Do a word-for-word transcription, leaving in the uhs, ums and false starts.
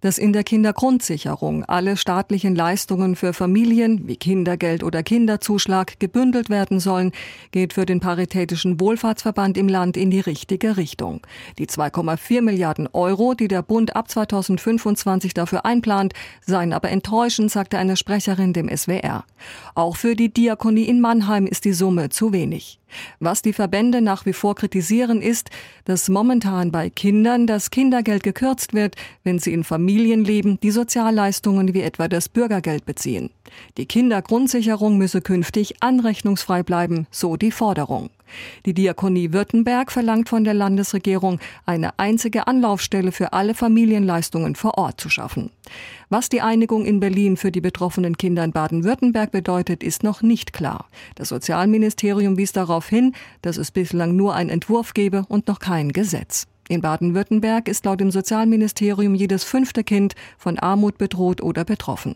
Dass in der Kindergrundsicherung alle staatlichen Leistungen für Familien wie Kindergeld oder Kinderzuschlag gebündelt werden sollen, geht für den Paritätischen Wohlfahrtsverband im Land in die richtige Richtung. Die zwei Komma vier Milliarden Euro, die der Bund ab zweitausendfünfundzwanzig dafür einplant, seien aber enttäuschend, sagte eine Sprecherin dem S W R. Auch für die Diakonie in Mannheim ist die Summe zu wenig. Was die Verbände nach wie vor kritisieren, ist, dass momentan bei Kindern das Kindergeld gekürzt wird, wenn sie in Familien leben, die Sozialleistungen wie etwa das Bürgergeld beziehen. Die Kindergrundsicherung müsse künftig anrechnungsfrei bleiben, so die Forderung. Die Diakonie Württemberg verlangt von der Landesregierung, eine einzige Anlaufstelle für alle Familienleistungen vor Ort zu schaffen. Was die Einigung in Berlin für die betroffenen Kinder in Baden-Württemberg bedeutet, ist noch nicht klar. Das Sozialministerium wies darauf hin, dass es bislang nur einen Entwurf gebe und noch kein Gesetz. In Baden-Württemberg ist laut dem Sozialministerium jedes fünfte Kind von Armut bedroht oder betroffen.